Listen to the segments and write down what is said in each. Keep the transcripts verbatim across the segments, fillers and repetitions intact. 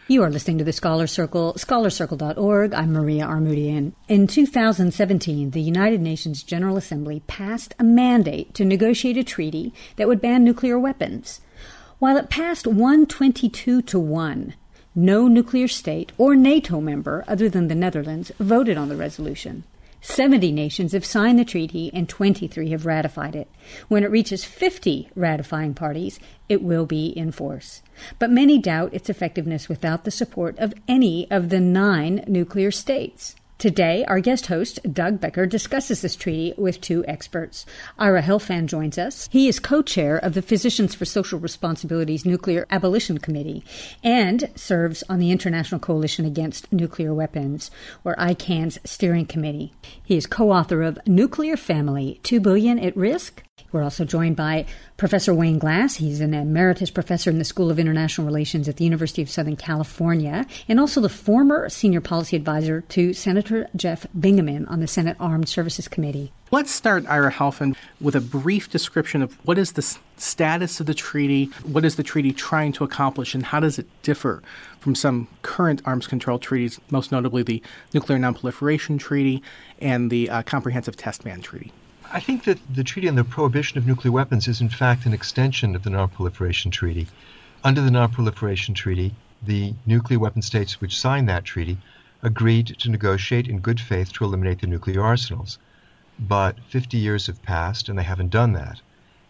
You are listening to the Scholar Circle, scholar circle dot org. I'm Maria Armoudian. In two thousand seventeen, the United Nations General Assembly passed a mandate to negotiate a treaty that would ban nuclear weapons. While it passed one hundred twenty-two to one, no nuclear state or NATO member other than the Netherlands voted on the resolution. seventy nations have signed the treaty and twenty-three have ratified it. When it reaches fifty ratifying parties, it will be in force. But many doubt its effectiveness without the support of any of the nine nuclear states. Today, our guest host, Doug Becker, discusses this treaty with two experts. Ira Helfand joins us. He is co-chair of the Physicians for Social Responsibility's Nuclear Abolition Committee and serves on the International Coalition Against Nuclear Weapons, or I CAN's steering committee. He is co-author of Nuclear Family, Two Billion at Risk. We're also joined by Professor Wayne Glass. He's an emeritus professor in the School of International Relations at the University of Southern California, and also the former senior policy advisor to Senator Jeff Bingaman on the Senate Armed Services Committee. Let's start, Ira Helfand, with a brief description of what is the status of the treaty, what is the treaty trying to accomplish, and how does it differ from some current arms control treaties, most notably the Nuclear Nonproliferation Treaty and the uh, Comprehensive Test Ban Treaty. I think that the Treaty on the Prohibition of Nuclear Weapons is in fact an extension of the Non-Proliferation Treaty. Under the Non-Proliferation Treaty, the nuclear weapon states which signed that treaty agreed to negotiate in good faith to eliminate the nuclear arsenals. But fifty years have passed and they haven't done that.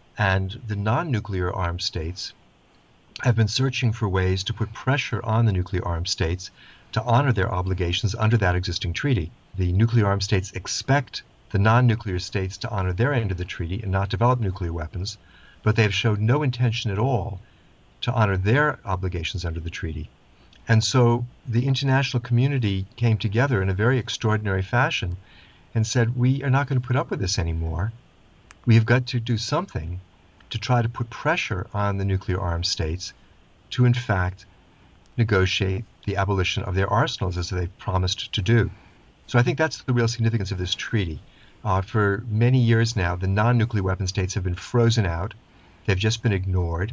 And the non-nuclear armed states have been searching for ways to put pressure on the nuclear armed states to honor their obligations under that existing treaty. The nuclear armed states expect the non-nuclear states to honor their end of the treaty and not develop nuclear weapons, but they have showed no intention at all to honor their obligations under the treaty. And so the international community came together in a very extraordinary fashion and said, we are not going to put up with this anymore. We have got to do something to try to put pressure on the nuclear armed states to, in fact, negotiate the abolition of their arsenals as they've promised to do. So I think that's the real significance of this treaty. Uh, for many years now, the non-nuclear weapon states have been frozen out. They've just been ignored.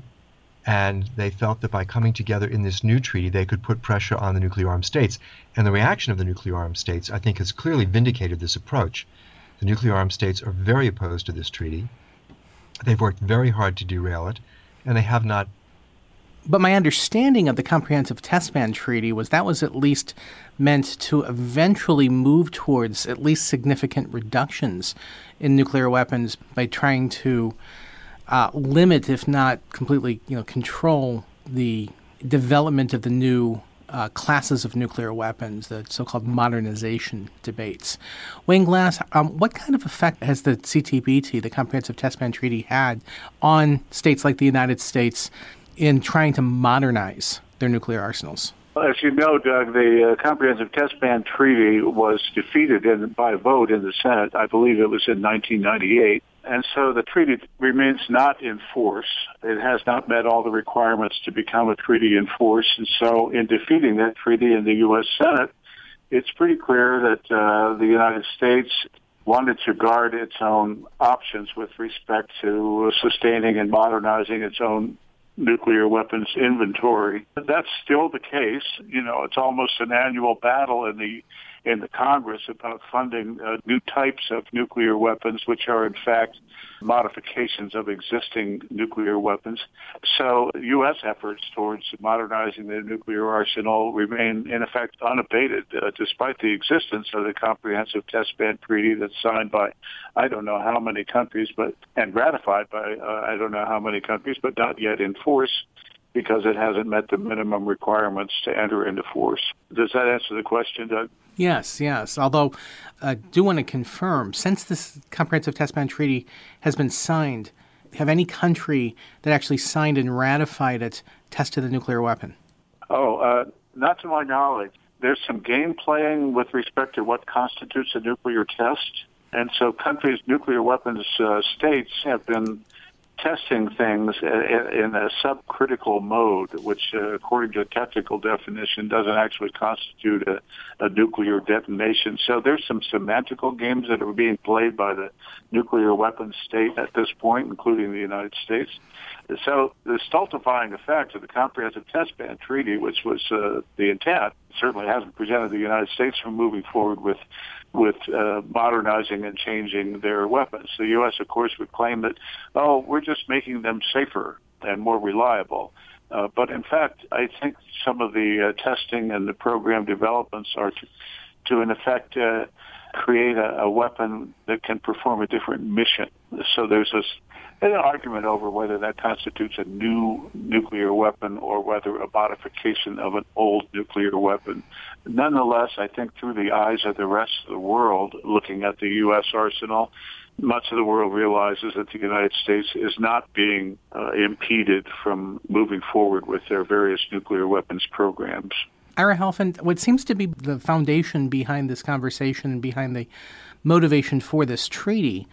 And they felt that by coming together in this new treaty, they could put pressure on the nuclear armed states. And the reaction of the nuclear armed states, I think, has clearly vindicated this approach. The nuclear armed states are very opposed to this treaty. They've worked very hard to derail it, and they have not. But my understanding of the Comprehensive Test Ban Treaty was that was at least meant to eventually move towards at least significant reductions in nuclear weapons by trying to uh, limit, if not completely, you know, control the development of the new uh, classes of nuclear weapons, the so-called modernization debates. Wayne Glass, um, what kind of effect has the C T B T, the Comprehensive Test Ban Treaty, had on states like the United States in trying to modernize their nuclear arsenals? Well, as you know, Doug, the uh, Comprehensive Test Ban Treaty was defeated in, by a vote in the Senate. I believe it was in nineteen ninety-eight. And so the treaty remains not in force. It has not met all the requirements to become a treaty in force. And so in defeating that treaty in the U S Senate, it's pretty clear that uh, the United States wanted to guard its own options with respect to sustaining and modernizing its own nuclear weapons inventory. That's still the case. You know, it's almost an annual battle in the in the Congress about funding uh, new types of nuclear weapons, which are in fact modifications of existing nuclear weapons. So U S efforts towards modernizing the nuclear arsenal remain, in effect, unabated, uh, despite the existence of the Comprehensive Test Ban Treaty that's signed by I don't know how many countries, but and ratified by uh, I don't know how many countries, but not yet in force, because it hasn't met the minimum requirements to enter into force. Does that answer the question, Doug? Yes, yes. Although I uh, do want to confirm, since this Comprehensive Test Ban Treaty has been signed, have any country that actually signed and ratified it tested a nuclear weapon? Oh, uh, not to my knowledge. There's some game playing with respect to what constitutes a nuclear test. And so countries, nuclear weapons uh, states have been testing things in a subcritical mode, which, uh, according to the technical definition, doesn't actually constitute a, a nuclear detonation. So there's some semantical games that are being played by the nuclear weapons state at this point, including the United States. So the stultifying effect of the Comprehensive Test Ban Treaty, which was uh, the intent, certainly hasn't prevented the United States from moving forward with with uh, modernizing and changing their weapons. The U S, of course, would claim that, oh, we're just making them safer and more reliable. Uh, but in fact, I think some of the uh, testing and the program developments are to, to in effect, uh, create a, a weapon that can perform a different mission. So there's this an argument over whether that constitutes a new nuclear weapon or whether a modification of an old nuclear weapon. Nonetheless, I think through the eyes of the rest of the world, looking at the U S arsenal, much of the world realizes that the United States is not being uh, impeded from moving forward with their various nuclear weapons programs. Ira Helfand, what seems to be the foundation behind this conversation and behind the motivation for this treaty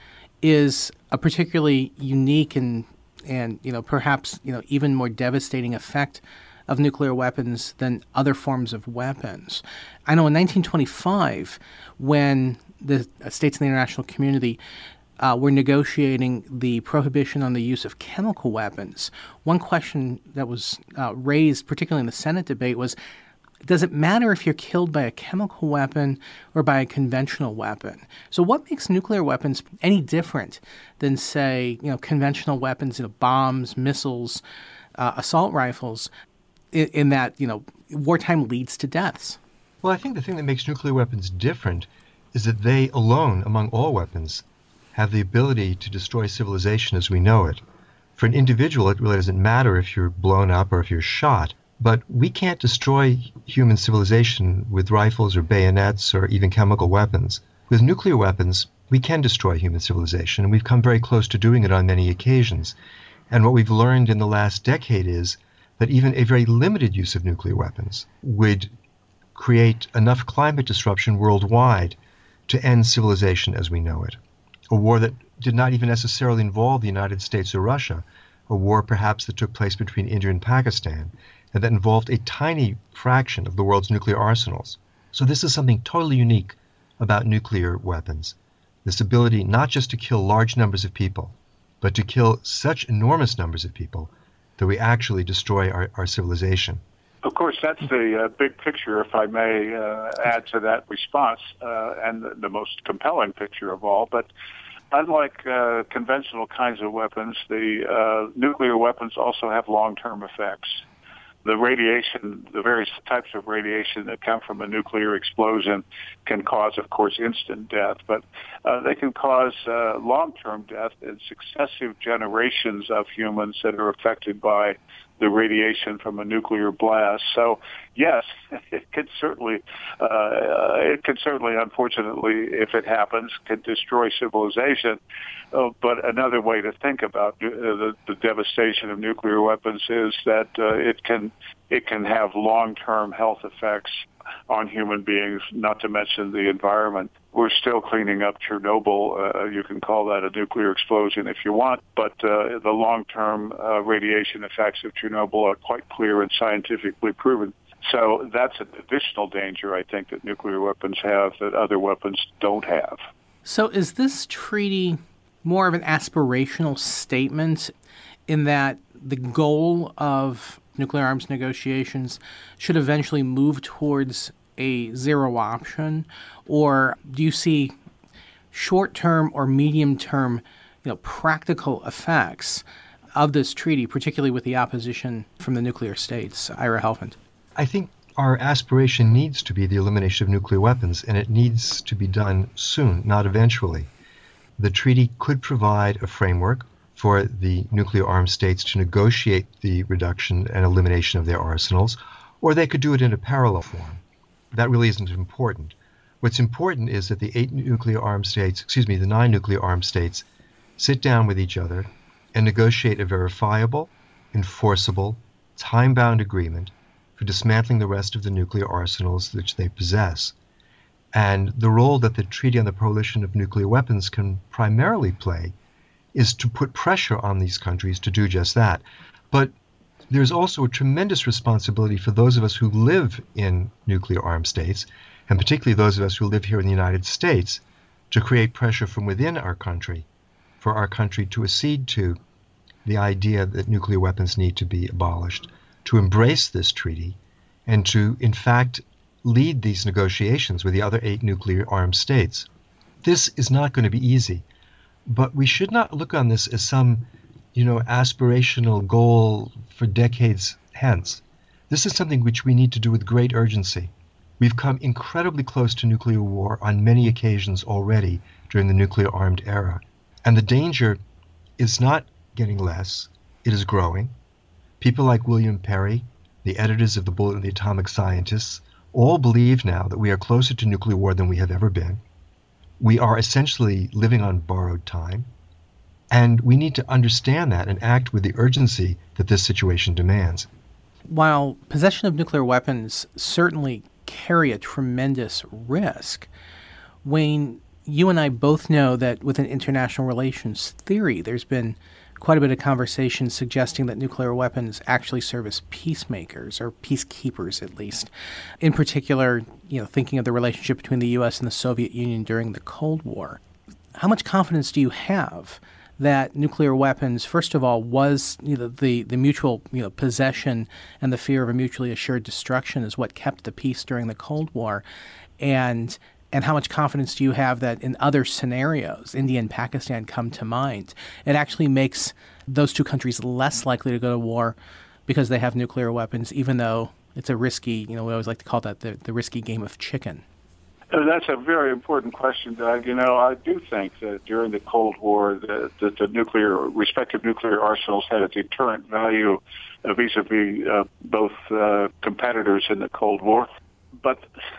is a particularly unique and, and you know, perhaps, you know, even more devastating effect of nuclear weapons than other forms of weapons. I know in nineteen twenty-five, when the states in the international community uh, were negotiating the prohibition on the use of chemical weapons, one question that was uh, raised, particularly in the Senate debate, was, does it matter if you're killed by a chemical weapon or by a conventional weapon? So what makes nuclear weapons any different than, say, you know, conventional weapons, you know, bombs, missiles, uh, assault rifles, in, in that, you know, wartime leads to deaths? Well, I think the thing that makes nuclear weapons different is that they alone, among all weapons, have the ability to destroy civilization as we know it. For an individual, it really doesn't matter if you're blown up or if you're shot. But we can't destroy human civilization with rifles or bayonets or even chemical weapons. With nuclear weapons, we can destroy human civilization, and we've come very close to doing it on many occasions. And what we've learned in the last decade is that even a very limited use of nuclear weapons would create enough climate disruption worldwide to end civilization as we know it. A war that did not even necessarily involve the United States or Russia, a war perhaps that took place between India and Pakistan, and that involved a tiny fraction of the world's nuclear arsenals. So this is something totally unique about nuclear weapons, this ability not just to kill large numbers of people, but to kill such enormous numbers of people that we actually destroy our, our civilization. Of course, that's the uh, big picture, if I may uh, add to that response, uh, and the, the most compelling picture of all. But unlike uh, conventional kinds of weapons, the uh, nuclear weapons also have long-term effects. The radiation, the various types of radiation that come from a nuclear explosion can cause, of course, instant death, but uh, they can cause uh, long-term death in successive generations of humans that are affected by the radiation from a nuclear blast. So, yes, it could certainly, uh, it could certainly, unfortunately, if it happens, could destroy civilization. Uh, but another way to think about uh, the, the devastation of nuclear weapons is that uh, it can it can have long-term health effects on human beings, not to mention the environment. We're still cleaning up Chernobyl. Uh, you can call that a nuclear explosion if you want, but uh, the long-term uh, radiation effects of Chernobyl are quite clear and scientifically proven. So that's an additional danger, I think, that nuclear weapons have that other weapons don't have. So is this treaty more of an aspirational statement in that the goal of nuclear arms negotiations should eventually move towards a zero option, or do you see short-term or medium-term, you know, practical effects of this treaty, particularly with the opposition from the nuclear states? Ira Helfand. I think our aspiration needs to be the elimination of nuclear weapons, and it needs to be done soon, not eventually. The treaty could provide a framework for the nuclear armed states to negotiate the reduction and elimination of their arsenals, or they could do it in a parallel form. That really isn't important. What's important is that the eight nuclear armed states, excuse me, the nine nuclear armed states, sit down with each other and negotiate a verifiable, enforceable, time-bound agreement for dismantling the rest of the nuclear arsenals which they possess. And the role that the Treaty on the Prohibition of Nuclear Weapons can primarily play is to put pressure on these countries to do just that. But there's also a tremendous responsibility for those of us who live in nuclear-armed states, and particularly those of us who live here in the United States, to create pressure from within our country for our country to accede to the idea that nuclear weapons need to be abolished, to embrace this treaty, and to, in fact, lead these negotiations with the other eight nuclear-armed states. This is not going to be easy, but we should not look on this as some, you know, aspirational goal for decades hence. This is something which we need to do with great urgency. We've come incredibly close to nuclear war on many occasions already during the nuclear-armed era. And the danger is not getting less, it is growing. People like William Perry, the editors of the Bulletin of the Atomic Scientists, all believe now that we are closer to nuclear war than we have ever been. We are essentially living on borrowed time. And we need to understand that and act with the urgency that this situation demands. While possession of nuclear weapons certainly carry a tremendous risk, Wayne, you and I both know that within international relations theory, there's been quite a bit of conversation suggesting that nuclear weapons actually serve as peacemakers, or peacekeepers at least. In particular, you know, thinking of the relationship between the U S and the Soviet Union during the Cold War. How much confidence do you have that nuclear weapons, first of all, was you know, the, the mutual you know, possession and the fear of a mutually assured destruction is what kept the peace during the Cold War? And and how much confidence do you have that in other scenarios, India and Pakistan come to mind, it actually makes those two countries less likely to go to war because they have nuclear weapons, even though it's a risky, you know, we always like to call that the, the risky game of chicken? That's a very important question, Doug. You know, I do think that during the Cold War, the, the, the nuclear, respective nuclear arsenals had a deterrent value uh, vis-a-vis uh, both uh, competitors in the Cold War. But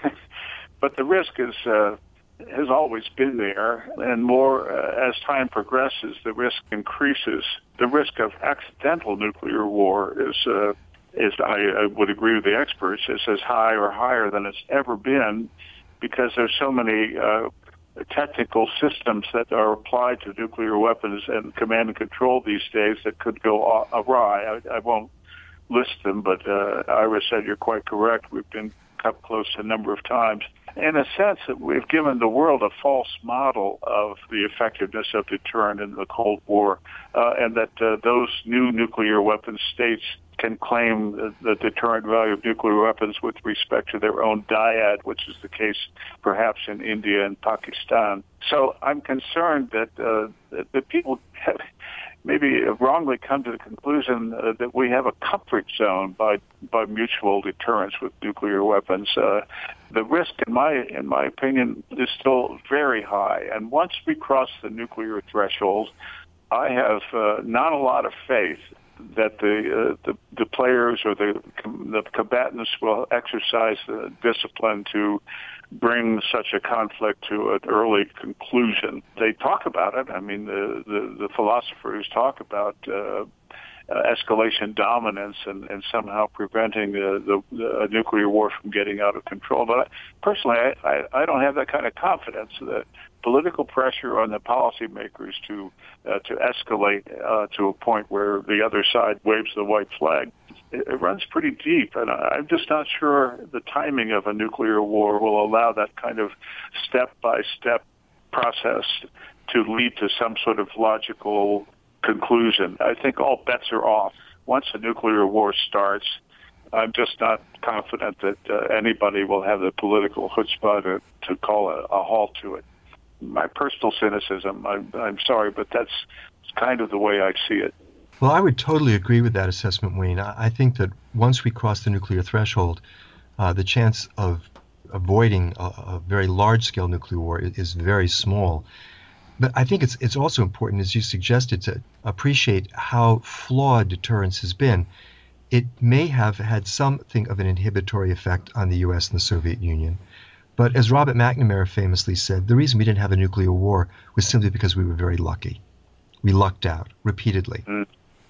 but the risk is uh, has always been there, and more uh, as time progresses, the risk increases. The risk of accidental nuclear war is, uh, is I, I would agree with the experts, is as high or higher than it's ever been, because there's so many uh, technical systems that are applied to nuclear weapons and command and control these days that could go awry. I, I won't list them, but uh, Ira said you're quite correct. We've been up close a number of times. In a sense, that we've given the world a false model of the effectiveness of deterrent in the Cold War, uh, and that uh, those new nuclear weapon states can claim the, the deterrent value of nuclear weapons with respect to their own dyad, which is the case perhaps in India and Pakistan. So I'm concerned that, uh, that, that people have maybe wrongly come to the conclusion uh, that we have a comfort zone by by mutual deterrence with nuclear weapons. Uh, the risk, in my in my opinion, is still very high. And once we cross the nuclear threshold, I have uh, not a lot of faith that the, uh, the the players or the the combatants will exercise the discipline to bring such a conflict to an early conclusion. They talk about it. I mean, the the, the philosophers talk about uh, uh, escalation dominance and, and somehow preventing the, the, the nuclear war from getting out of control. But I, personally, I, I, I don't have that kind of confidence that political pressure on the policymakers to uh, to escalate uh, to a point where the other side waves the white flag, it, it runs pretty deep. And I, I'm just not sure the timing of a nuclear war will allow that kind of step-by-step process to lead to some sort of logical conclusion. I think all bets are off. Once a nuclear war starts, I'm just not confident that uh, anybody will have the political chutzpah to, to call a, a halt to it. My personal cynicism, I'm, I'm sorry, but that's kind of the way I see it. Well, I would totally agree with that assessment, Wayne. I think that once we cross the nuclear threshold, uh, the chance of avoiding a, a very large-scale nuclear war is, is very small. But I think it's it's also important, as you suggested, to appreciate how flawed deterrence has been. It may have had something of an inhibitory effect on the U S and the Soviet Union. But as Robert McNamara famously said, the reason we didn't have a nuclear war was simply because we were very lucky. We lucked out repeatedly. Mm.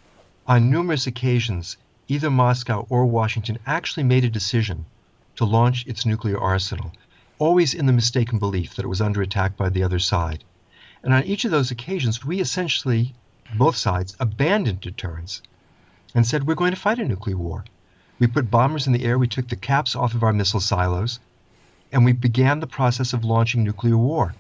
On numerous occasions, either Moscow or Washington actually made a decision to launch its nuclear arsenal, always in the mistaken belief that it was under attack by the other side. And on each of those occasions, we essentially, both sides, abandoned deterrence and said, we're going to fight a nuclear war. We put bombers in the air, we took the caps off of our missile silos, and we began the process of launching nuclear war.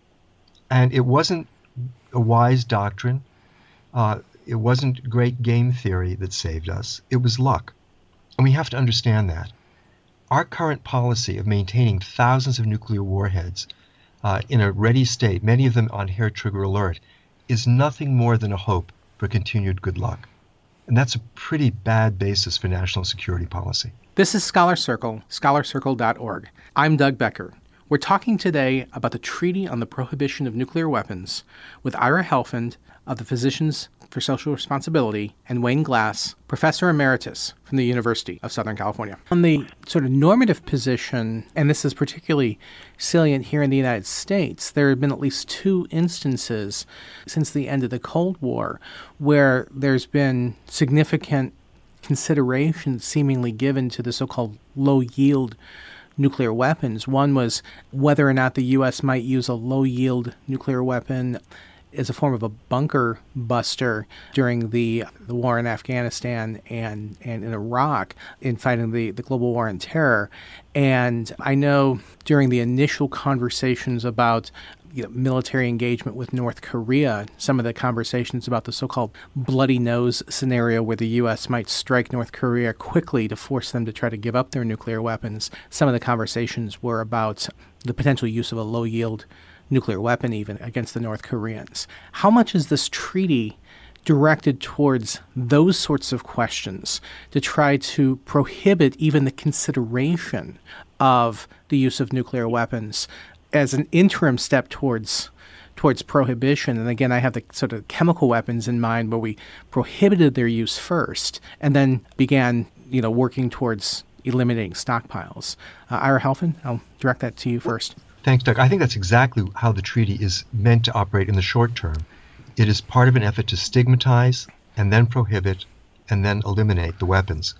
And it wasn't a wise doctrine. Uh, it wasn't great game theory that saved us. It was luck. And we have to understand that. Our current policy of maintaining thousands of nuclear warheads uh, in a ready state, many of them on hair trigger alert, is nothing more than a hope for continued good luck. And that's a pretty bad basis for national security policy. This is Scholar Circle, scholar circle dot org. I'm Doug Becker. We're talking today about the Treaty on the Prohibition of Nuclear Weapons with Ira Helfand of the Physicians for Social Responsibility and Wayne Glass, Professor Emeritus from the University of Southern California. On the sort of normative position, and this is particularly salient here in the United States, there have been at least two instances since the end of the Cold War where there's been significant consideration seemingly given to the so-called low-yield nuclear weapons. One was whether or not the U S might use a low-yield nuclear weapon as a form of a bunker buster during the, the war in Afghanistan and, and in Iraq in fighting the, the global war on terror. And I know during the initial conversations about you know, military engagement with North Korea, some of the conversations about the so-called bloody nose scenario where the U S might strike North Korea quickly to force them to try to give up their nuclear weapons, some of the conversations were about the potential use of a low-yield nuclear weapon even against the North Koreans. How much is this treaty directed towards those sorts of questions to try to prohibit even the consideration of the use of nuclear weapons as an interim step towards towards prohibition? And again, I have the sort of chemical weapons in mind where we prohibited their use first and then began, you know, working towards eliminating stockpiles. Uh, Ira Helfand, I'll direct that to you first. Thanks, Doug. I think that's exactly how the treaty is meant to operate in the short term. It is part of an effort to stigmatize and then prohibit and then eliminate the weapons.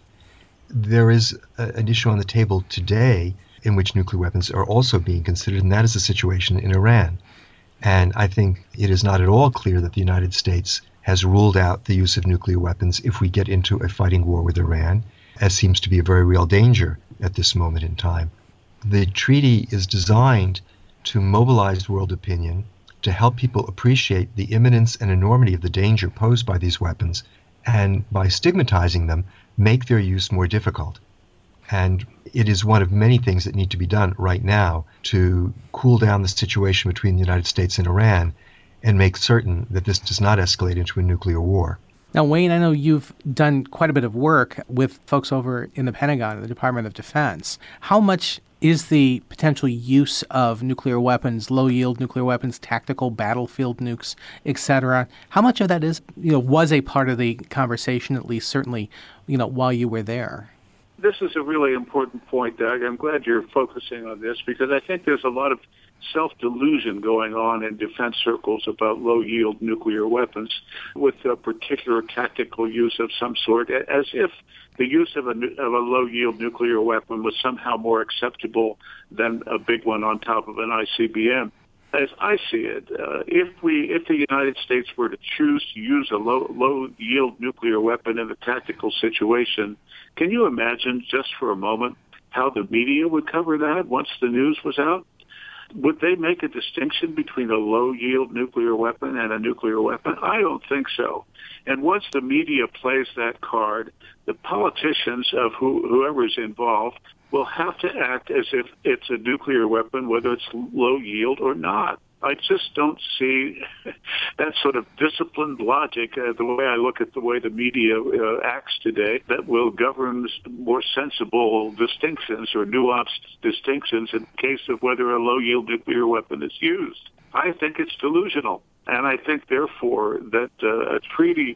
There is a, an issue on the table today in which nuclear weapons are also being considered, and that is the situation in Iran. And I think it is not at all clear that the United States has ruled out the use of nuclear weapons if we get into a fighting war with Iran, as seems to be a very real danger at this moment in time. The treaty is designed to mobilize world opinion, to help people appreciate the imminence and enormity of the danger posed by these weapons, and by stigmatizing them, make their use more difficult. And it is one of many things that need to be done right now to cool down the situation between the United States and Iran and make certain that this does not escalate into a nuclear war. Now, Wayne, I know you've done quite a bit of work with folks over in the Pentagon, the Department of Defense. How much is the potential use of nuclear weapons, low-yield nuclear weapons, tactical battlefield nukes, et cetera, how much of that is, you know, was a part of the conversation, at least certainly, you know, while you were there? This is a really important point, Doug. I'm glad you're focusing on this because I think there's a lot of self-delusion going on in defense circles about low-yield nuclear weapons with a particular tactical use of some sort, as if the use of a, of a low-yield nuclear weapon was somehow more acceptable than a big one on top of an I C B M. As I see it, uh, if we, if the United States were to choose to use a low, low-yield nuclear weapon in a tactical situation, can you imagine just for a moment how the media would cover that once the news was out? Would they make a distinction between a low-yield nuclear weapon and a nuclear weapon? I don't think so. And once the media plays that card, the politicians of who, whoever's involved will have to act as if it's a nuclear weapon, whether it's low-yield or not. I just don't see that sort of disciplined logic, uh, the way I look at the way the media uh, acts today, that will govern more sensible distinctions or nuanced distinctions in case of whether a low-yield nuclear weapon is used. I think it's delusional. And I think, therefore, that uh, a treaty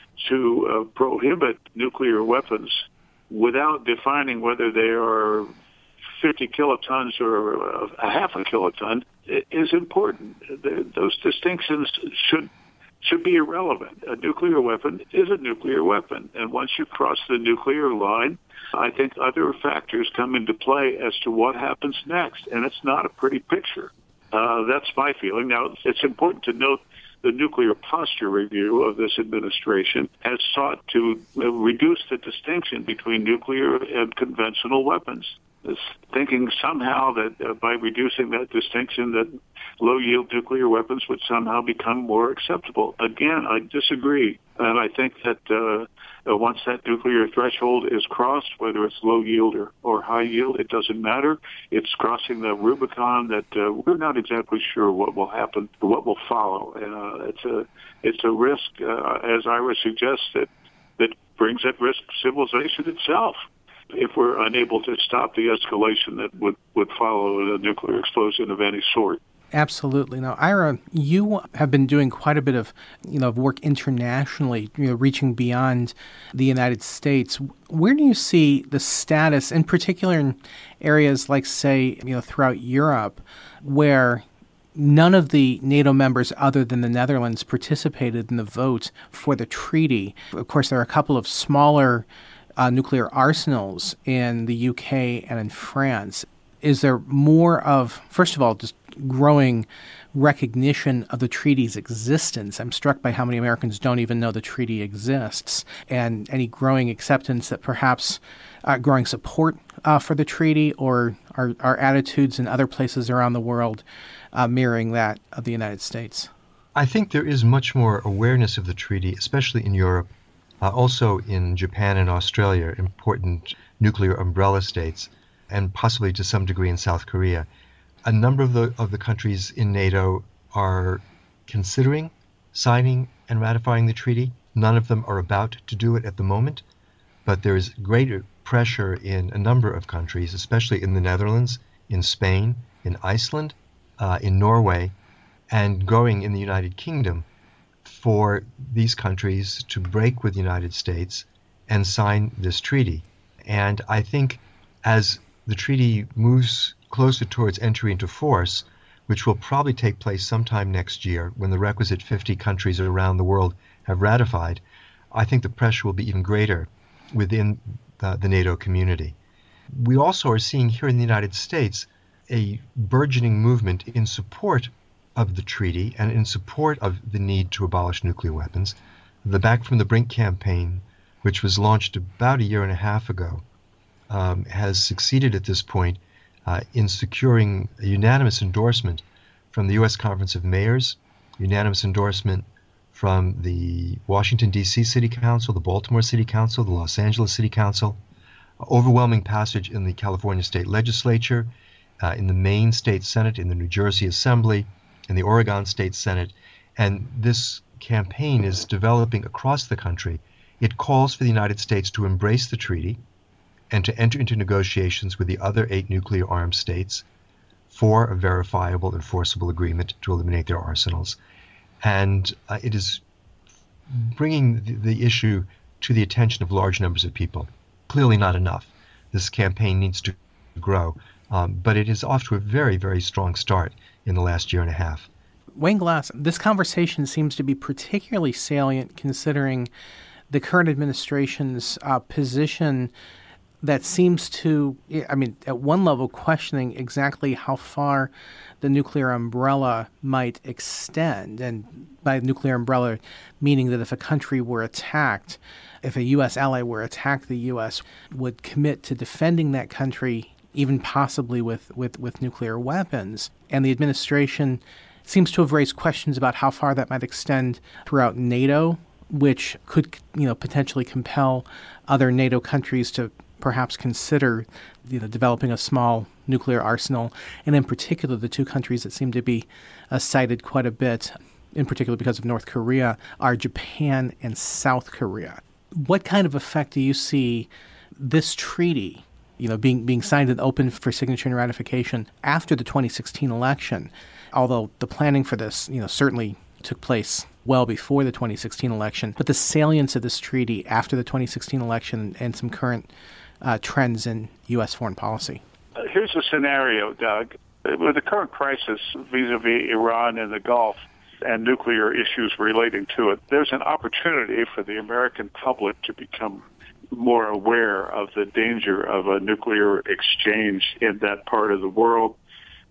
to uh, prohibit nuclear weapons without defining whether they are fifty kilotons or a half a kiloton is important. The, those distinctions should should be irrelevant. A nuclear weapon is a nuclear weapon, and once you cross the nuclear line, I think other factors come into play as to what happens next, and it's not a pretty picture. Uh, that's my feeling. Now, it's important to note the nuclear posture review of this administration has sought to uh, reduce the distinction between nuclear and conventional weapons. It's thinking somehow that uh, by reducing that distinction that low-yield nuclear weapons would somehow become more acceptable. Again, I disagree. And I think that uh, uh, once that nuclear threshold is crossed, whether it's low-yield or, or high-yield, it doesn't matter. It's crossing the Rubicon that uh, we're not exactly sure what will happen, what will follow. Uh, it's a it's a risk, uh, as Ira suggests, that, that brings at risk civilization itself if we're unable to stop the escalation that would, would follow a nuclear explosion of any sort. Absolutely. Now, Ira, you have been doing quite a bit of, you know, work internationally, you know, reaching beyond the United States. Where do you see the status, in particular in areas like, say, you know, throughout Europe, where none of the NATO members other than the Netherlands participated in the vote for the treaty? Of course, there are a couple of smaller uh, nuclear arsenals in the U K and in France. Is there more of, first of all, just growing recognition of the treaty's existence? I'm struck by how many Americans don't even know the treaty exists, and any growing acceptance that perhaps uh, growing support uh, for the treaty, or our, our attitudes in other places around the world uh, mirroring that of the United States? I think there is much more awareness of the treaty, especially in Europe, uh, also in Japan and Australia, important nuclear umbrella states, and possibly to some degree in South Korea. A number of the of the countries in NATO are considering signing and ratifying the treaty. None of them are about to do it at the moment, but there is greater pressure in a number of countries, especially in the Netherlands, in Spain, in Iceland, uh, in Norway, and growing in the United Kingdom, for these countries to break with the United States and sign this treaty. And I think as the treaty moves closer towards entry into force, which will probably take place sometime next year when the requisite fifty countries around the world have ratified, I think the pressure will be even greater within the, the NATO community. We also are seeing here in the United States a burgeoning movement in support of the treaty and in support of the need to abolish nuclear weapons. The Back from the Brink campaign, which was launched about a year and a half ago, um, has succeeded at this point uh, in securing a unanimous endorsement from the U S Conference of Mayors, unanimous endorsement from the Washington, D C City Council, the Baltimore City Council, the Los Angeles City Council, overwhelming passage in the California State Legislature, uh, in the Maine State Senate, in the New Jersey Assembly, in the Oregon State Senate. And this campaign is developing across the country. It calls for the United States to embrace the treaty and to enter into negotiations with the other eight nuclear armed states for a verifiable, enforceable agreement to eliminate their arsenals. And uh, it is bringing the, the issue to the attention of large numbers of people. Clearly not enough. This campaign needs to grow, um, but it is off to a very, very strong start in the last year and a half. Wayne Glass, this conversation seems to be particularly salient considering the current administration's uh, position that seems to, I mean, at one level, questioning exactly how far the nuclear umbrella might extend. And by nuclear umbrella, meaning that if a country were attacked, if a U S ally were attacked, the U S would commit to defending that country, even possibly with, with, with nuclear weapons. And the administration seems to have raised questions about how far that might extend throughout NATO, which could, you know, potentially compel other NATO countries to perhaps consider, you know, developing a small nuclear arsenal. And in particular, the two countries that seem to be uh, cited quite a bit, in particular because of North Korea, are Japan and South Korea. What kind of effect do you see this treaty, you know, being being signed and open for signature and ratification after the twenty sixteen election? Although the planning for this, you know, certainly took place well before the twenty sixteen election, but the salience of this treaty after the twenty sixteen election and some current uh, trends in U S foreign policy. Uh, here's a scenario, Doug. With the current crisis vis-a-vis Iran and the Gulf and nuclear issues relating to it, there's an opportunity for the American public to become more aware of the danger of a nuclear exchange in that part of the world.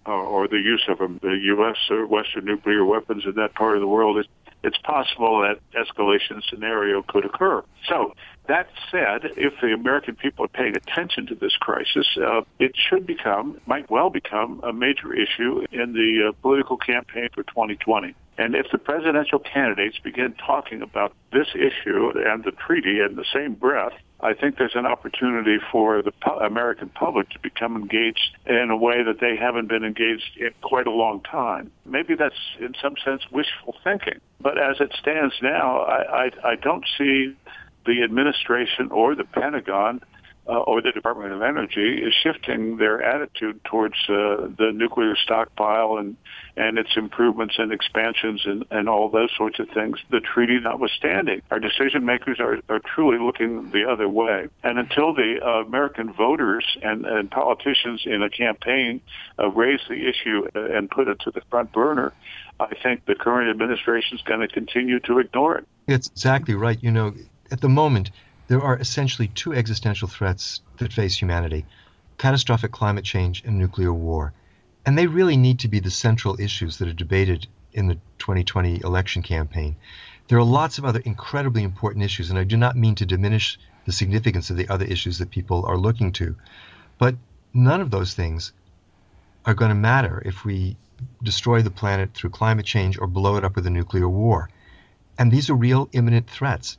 or, or the use of them, the U S or Western nuclear weapons in that part of the world, it, it's possible that escalation scenario could occur. So that said, if the American people are paying attention to this crisis, uh, it should become, might well become, a major issue in the uh, political campaign for twenty twenty. And if the presidential candidates begin talking about this issue and the treaty in the same breath, I think there's an opportunity for the pu- American public to become engaged in a way that they haven't been engaged in quite a long time. Maybe that's, in some sense, wishful thinking. But as it stands now, I, I, I don't see the administration or the Pentagon uh, or the Department of Energy is shifting their attitude towards uh, the nuclear stockpile and, and its improvements and expansions and, and all those sorts of things, the treaty notwithstanding. Our decision makers are, are truly looking the other way. And until the uh, American voters and, and politicians in a campaign uh, raise the issue and put it to the front burner, I think the current administration is going to continue to ignore it. It's exactly right. You know, at the moment, there are essentially two existential threats that face humanity: catastrophic climate change and nuclear war. And they really need to be the central issues that are debated in the twenty twenty election campaign. There are lots of other incredibly important issues, and I do not mean to diminish the significance of the other issues that people are looking to. But none of those things are going to matter if we destroy the planet through climate change or blow it up with a nuclear war. And these are real imminent threats.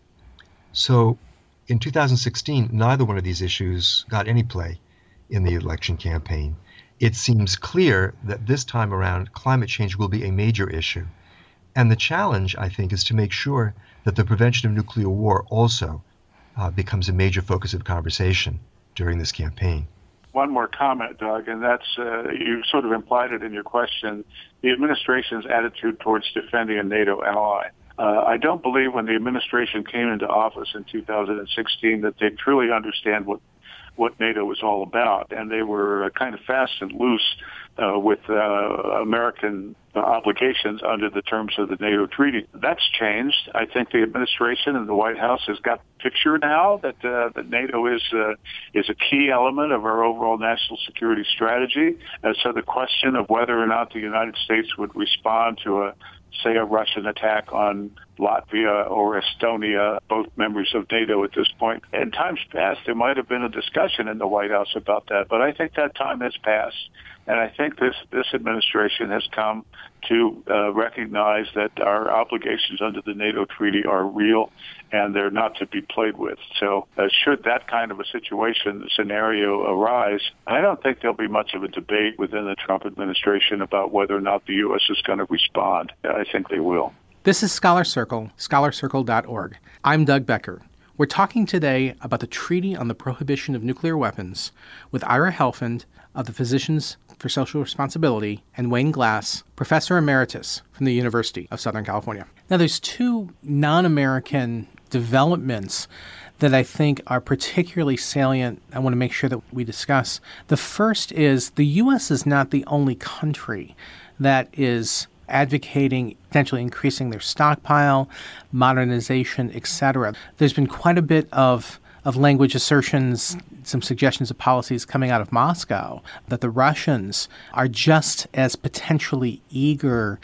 So in two thousand sixteen, neither one of these issues got any play in the election campaign. It seems clear that this time around, climate change will be a major issue. And the challenge, I think, is to make sure that the prevention of nuclear war also uh, becomes a major focus of conversation during this campaign. One more comment, Doug, and that's, uh, you sort of implied it in your question, the administration's attitude towards defending a NATO ally. Uh, I don't believe when the administration came into office in two thousand sixteen that they truly understand what, what NATO was all about, and they were uh, kind of fast and loose uh, with uh, American uh, obligations under the terms of the NATO treaty. That's changed. I think the administration and the White House has got the picture now that, uh, that NATO is uh, is a key element of our overall national security strategy. Uh, so the question of whether or not the United States would respond to a say a Russian attack on Latvia or Estonia, both members of NATO at this point. In times past, there might have been a discussion in the White House about that, but I think that time has passed. And I think this, this administration has come to uh, recognize that our obligations under the NATO treaty are real and they're not to be played with. So uh, should that kind of a situation, scenario arise, I don't think there'll be much of a debate within the Trump administration about whether or not the U S is going to respond. I think they will. This is Scholar Circle, scholar circle dot org. I'm Doug Becker. We're talking today about the Treaty on the Prohibition of Nuclear Weapons with Ira Helfand of the Physicians for Social Responsibility and Wayne Glass, Professor Emeritus from the University of Southern California. Now, there's two non-American developments that I think are particularly salient I want to make sure that we discuss. The first is the U S is not the only country that is advocating potentially increasing their stockpile, modernization, et cetera. There's been quite a bit of of language assertions, some suggestions of policies coming out of Moscow that the Russians are just as potentially eager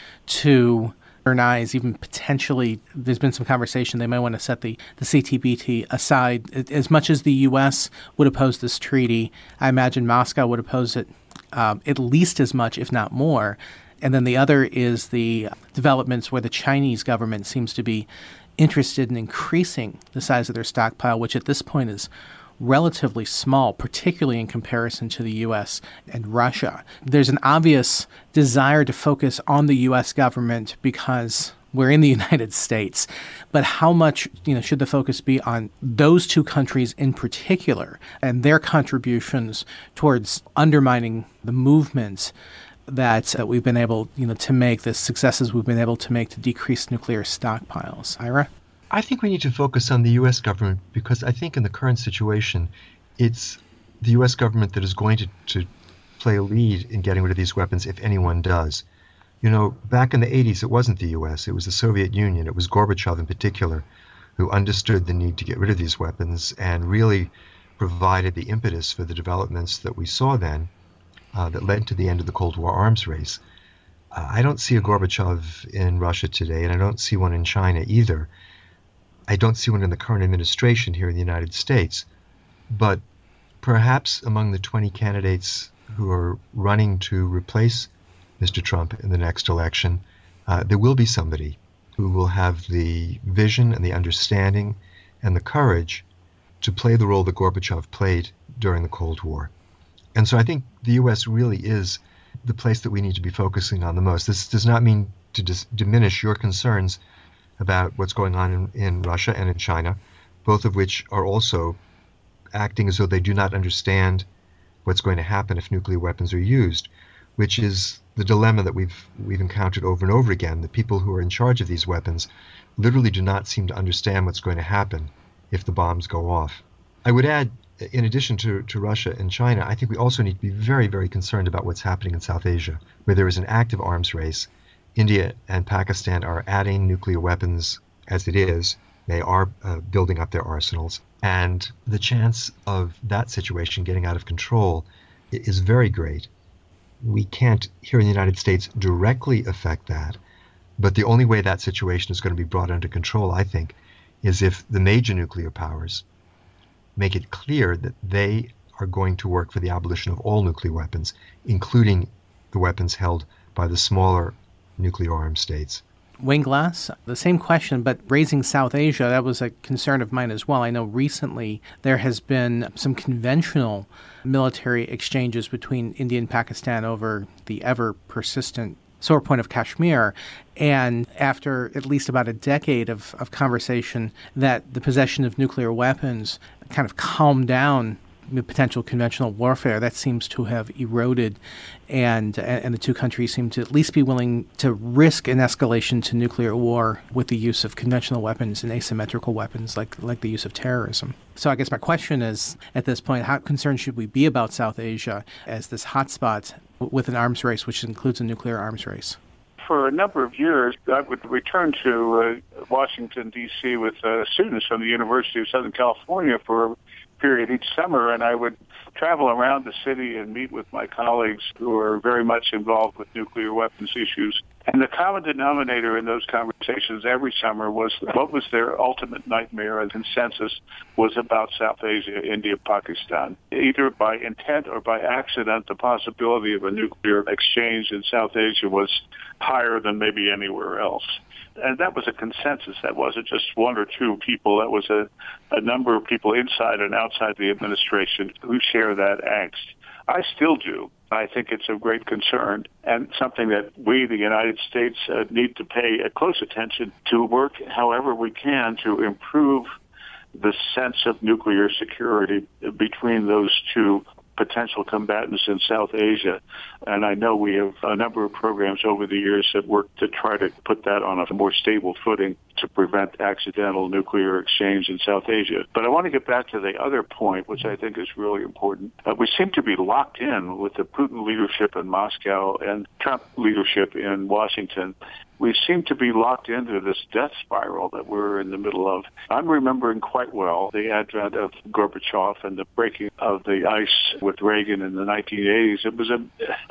to modernize, even potentially, there's been some conversation they might want to set the, the C T B T aside. As much as the U S would oppose this treaty, I imagine Moscow would oppose it um, at least as much, if not more. And then the other is the developments where the Chinese government seems to be interested in increasing the size of their stockpile, which at this point is relatively small, particularly in comparison to the U S and Russia. There's an obvious desire to focus on the U S government because we're in the United States. But how much, you know, should the focus be on those two countries in particular and their contributions towards undermining the movements that uh, we've been able, you know, to make, the successes we've been able to make to decrease nuclear stockpiles? Ira? I think we need to focus on the U S government because I think in the current situation, it's the U S government that is going to, to play a lead in getting rid of these weapons if anyone does. You know, back in the eighties, it wasn't the U S, it was the Soviet Union. It was Gorbachev in particular who understood the need to get rid of these weapons and really provided the impetus for the developments that we saw then. uh, that led to the end of the Cold War arms race. Uh, I don't see a Gorbachev in Russia today, and I don't see one in China either. I don't see one in the current administration here in the United States. But perhaps among the twenty candidates who are running to replace Mister Trump in the next election, uh, there will be somebody who will have the vision and the understanding and the courage to play the role that Gorbachev played during the Cold War. And so I think the U S really is the place that we need to be focusing on the most. This does not mean to dis- diminish your concerns about what's going on in, in Russia and in China, both of which are also acting as though they do not understand what's going to happen if nuclear weapons are used, which is the dilemma that we've we've encountered over and over again. The people who are in charge of these weapons literally do not seem to understand what's going to happen if the bombs go off. I would add, in addition to, to Russia and China, I think we also need to be very, very concerned about what's happening in South Asia, where there is an active arms race. India and Pakistan are adding nuclear weapons as it is. They are uh, building up their arsenals. And the chance of that situation getting out of control is very great. We can't, here in the United States, directly affect that. But the only way that situation is going to be brought under control, I think, is if the major nuclear powers make it clear that they are going to work for the abolition of all nuclear weapons, including the weapons held by the smaller nuclear armed states. Wayne Glass, the same question, but raising South Asia, that was a concern of mine as well. I know recently there has been some conventional military exchanges between India and Pakistan over the ever-persistent sore point of Kashmir. And after at least about a decade of, of conversation that the possession of nuclear weapons kind of calmed down potential conventional warfare, that seems to have eroded, and and the two countries seem to at least be willing to risk an escalation to nuclear war with the use of conventional weapons and asymmetrical weapons like like the use of terrorism. So I guess my question is, at this point, how concerned should we be about South Asia as this hotspot with an arms race, which includes a nuclear arms race? For a number of years, I would return to uh, Washington, D C with uh, students from the University of Southern California for a period each summer, and I would travel around the city and meet with my colleagues who are very much involved with nuclear weapons issues. And the common denominator in those conversations every summer was what was their ultimate nightmare and consensus was about South Asia, India, Pakistan. Either by intent or by accident, the possibility of a nuclear exchange in South Asia was higher than maybe anywhere else. And that was a consensus. That wasn't just one or two people. That was a, a number of people inside and outside the administration who share that angst. I still do. I think it's of great concern and something that we, the United States, uh, need to pay a close attention to, work however we can to improve the sense of nuclear security between those two potential combatants in South Asia. And I know we have a number of programs over the years that work to try to put that on a more stable footing to prevent accidental nuclear exchange in South Asia. But I want to get back to the other point, which I think is really important. Uh, we seem to be locked in with the Putin leadership in Moscow and Trump leadership in Washington. We seem to be locked into this death spiral that we're in the middle of. I'm remembering quite well the advent of Gorbachev and the breaking of the ice with Reagan in the nineteen eighties. It was a,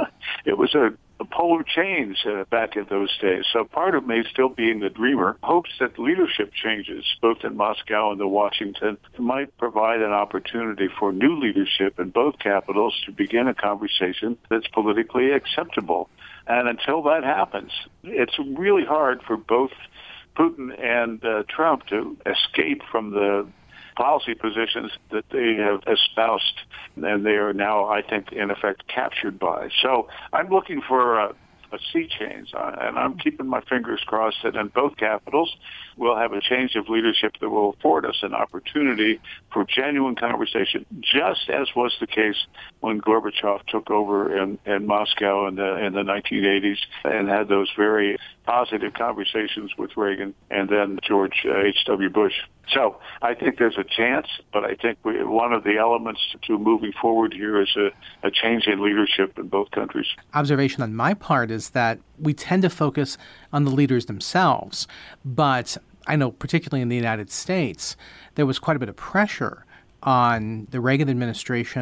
it was a, a polar change uh, back in those days. So part of me, still being the dreamer, hopes that leadership changes, both in Moscow and in Washington, might provide an opportunity for new leadership in both capitals to begin a conversation that's politically acceptable. And until that happens, it's really hard for both Putin and uh, Trump to escape from the policy positions that they have espoused, and they are now, I think, in effect, captured by. So I'm looking for a, a sea change, uh, and I'm keeping my fingers crossed that in both capitals we'll have a change of leadership that will afford us an opportunity for genuine conversation, just as was the case when Gorbachev took over in, in Moscow in the, in the nineteen eighties and had those very positive conversations with Reagan and then George H W. Bush. So I think there's a chance, but I think we, one of the elements to moving forward here is a, a change in leadership in both countries. Observation on my part is that we tend to focus on the leaders themselves, but I know particularly in the United States, there was quite a bit of pressure on the Reagan administration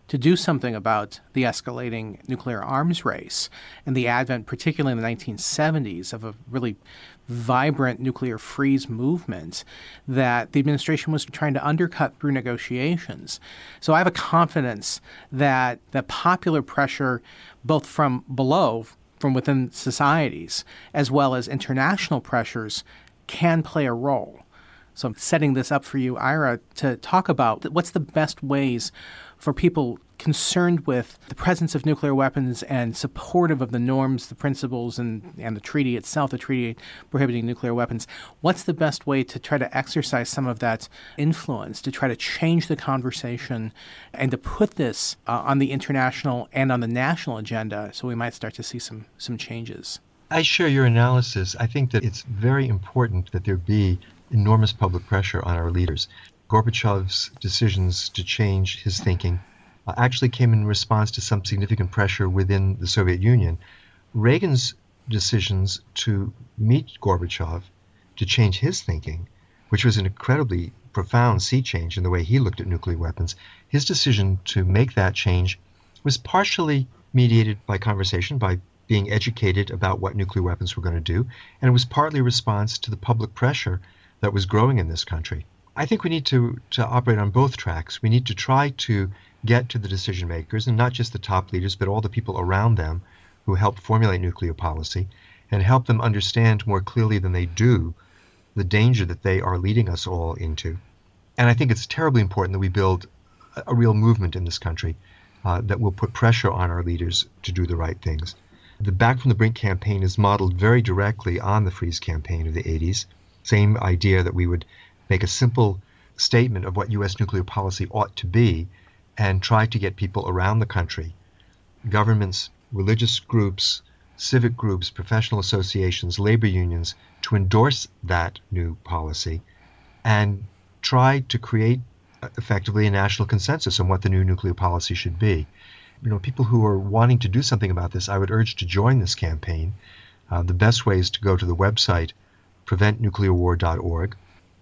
to do something about the escalating nuclear arms race and the advent, particularly in the nineteen seventies, of a really vibrant nuclear freeze movement that the administration was trying to undercut through negotiations. So I have a confidence that that popular pressure, both from below, from within societies, as well as international pressures, can play a role. So I'm setting this up for you, Ira, to talk about what's the best ways for people concerned with the presence of nuclear weapons and supportive of the norms, the principles, and, and the treaty itself, the treaty prohibiting nuclear weapons. What's the best way to try to exercise some of that influence, to try to change the conversation and to put this uh, on the international and on the national agenda so we might start to see some, some changes? I share your analysis. I think that it's very important that there be enormous public pressure on our leaders. Gorbachev's decisions to change his thinking uh, actually came in response to some significant pressure within the Soviet Union. Reagan's decisions to meet Gorbachev, to change his thinking, which was an incredibly profound sea change in the way he looked at nuclear weapons, his decision to make that change was partially mediated by conversation, by being educated about what nuclear weapons were going to do, and it was partly a response to the public pressure that was growing in this country. I think we need to, to operate on both tracks. We need to try to get to the decision makers, and not just the top leaders, but all the people around them who help formulate nuclear policy, and help them understand more clearly than they do the danger that they are leading us all into. And I think it's terribly important that we build a, a real movement in this country uh, that will put pressure on our leaders to do the right things. The Back from the Brink campaign is modeled very directly on the Freeze campaign of the eighties. Same idea that we would make a simple statement of what U S nuclear policy ought to be and try to get people around the country, governments, religious groups, civic groups, professional associations, labor unions, to endorse that new policy and try to create effectively a national consensus on what the new nuclear policy should be. You know, people who are wanting to do something about this, I would urge to join this campaign. Uh, the best way is to go to the website prevent nuclear war dot org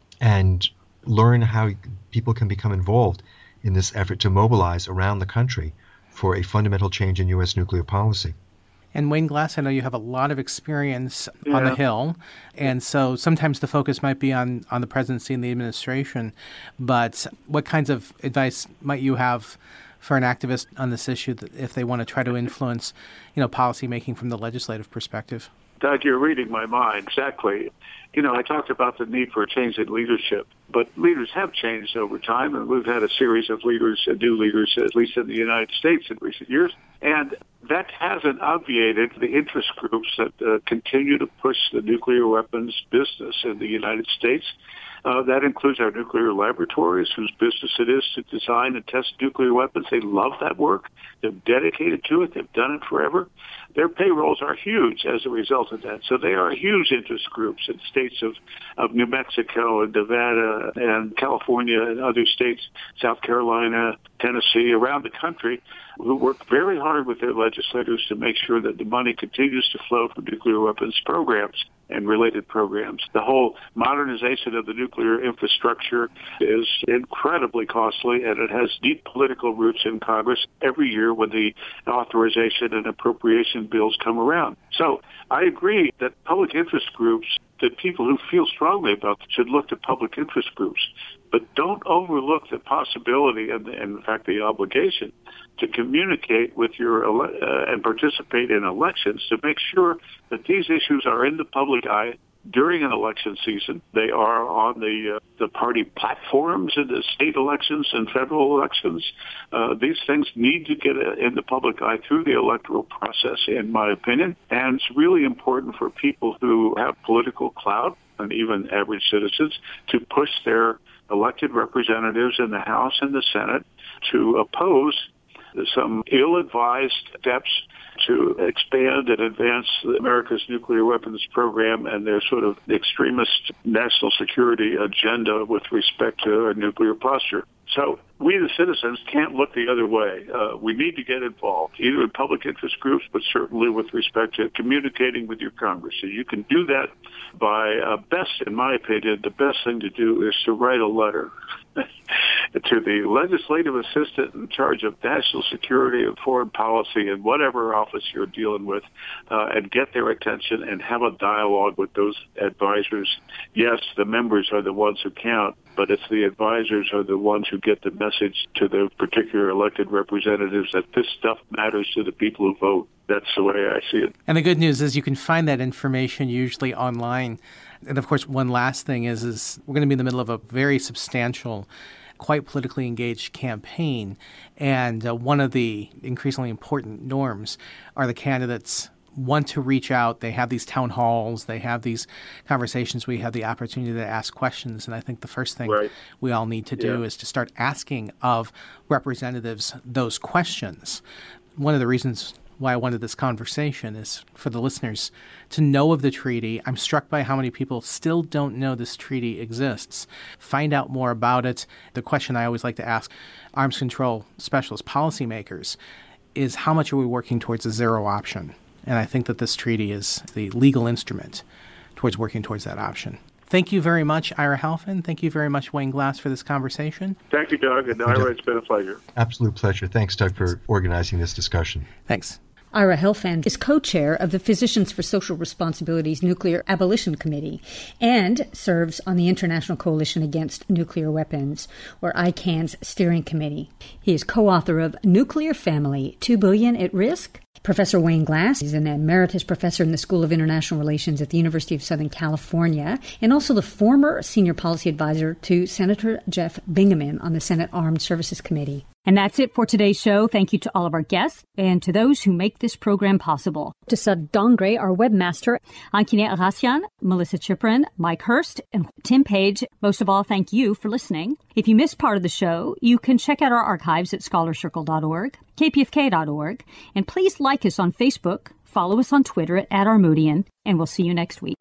and learn how people can become involved in this effort to mobilize around the country for a fundamental change in U S nuclear policy. And Wayne Glass, I know you have a lot of experience yeah. on the Hill, and so sometimes the focus might be on, on the presidency and the administration, but what kinds of advice might you have for an activist on this issue that if they want to try to influence, you know, policy making from the legislative perspective? Doug, you're reading my mind. Exactly. You know, I talked about the need for a change in leadership, but leaders have changed over time, and we've had a series of leaders, uh, new leaders, at least in the United States in recent years, and that hasn't obviated the interest groups that uh, continue to push the nuclear weapons business in the United States. Uh, that includes our nuclear laboratories, whose business it is to design and test nuclear weapons. They love that work. They're dedicated to it. They've done it forever. Their payrolls are huge as a result of that. So they are huge interest groups in states of, of New Mexico and Nevada and California and other states, South Carolina, Tennessee, around the country, who work very hard with their legislators to make sure that the money continues to flow from nuclear weapons programs and related programs. The whole modernization of the nuclear infrastructure is incredibly costly, and it has deep political roots in Congress every year when the authorization and appropriation bills come around. So I agree that public interest groups, that people who feel strongly about it should look to public interest groups, but don't overlook the possibility and, and in fact, the obligation to communicate with your uh, and participate in elections to make sure that these issues are in the public eye during an election season. They are on the uh, the party platforms in the state elections and federal elections. Uh, these things need to get in the public eye through the electoral process, in my opinion. And it's really important for people who have political clout, and even average citizens, to push their elected representatives in the House and the Senate to oppose some ill-advised steps to expand and advance America's nuclear weapons program and their sort of extremist national security agenda with respect to a nuclear posture. So we, the citizens, can't look the other way. Uh, we need to get involved, either in public interest groups, but certainly with respect to communicating with your Congress. So you can do that by, uh, best, in my opinion, the best thing to do is to write a letter to the legislative assistant in charge of national security and foreign policy and whatever office you're dealing with, uh, and get their attention and have a dialogue with those advisors. Yes, the members are the ones who count, but it's the advisors are the ones who get the message to the particular elected representatives that this stuff matters to the people who vote. That's the way I see it. And the good news is you can find that information usually online. And of course, one last thing is, is we're going to be in the middle of a very substantial, quite politically engaged campaign. And uh, one of the increasingly important norms are the candidates want to reach out. They have these town halls. They have these conversations. We have the opportunity to ask questions. And I think the first thing right. we all need to do yeah. is to start asking of representatives those questions. One of the reasons why I wanted this conversation is for the listeners to know of the treaty. I'm struck by how many people still don't know this treaty exists. Find out more about it. The question I always like to ask arms control specialist policymakers is, how much are we working towards a zero option? And I think that this treaty is the legal instrument towards working towards that option. Thank you very much, Ira Helfand. Thank you very much, Wayne Glass, for this conversation. Thank you, Doug. And Ira, it's been a pleasure. Absolute pleasure. Thanks, Doug, for organizing this discussion. Thanks. Ira Helfand is co-chair of the Physicians for Social Responsibility's Nuclear Abolition Committee and serves on the International Coalition Against Nuclear Weapons, or I CAN's steering committee. He is co-author of Nuclear Family, Two Billion at Risk. Professor Wayne Glass is an emeritus professor in the School of International Relations at the University of Southern California and also the former senior policy advisor to Senator Jeff Bingaman on the Senate Armed Services Committee. And that's it for today's show. Thank you to all of our guests and to those who make this program possible. To Sud Dongre, our webmaster, Ankine Arasian, Melissa Chiprin, Mike Hurst, and Tim Page. Most of all, thank you for listening. If you missed part of the show, you can check out our archives at scholar circle dot org, k p f k dot org, and please like us on Facebook, follow us on Twitter at, at Armoudian, and we'll see you next week.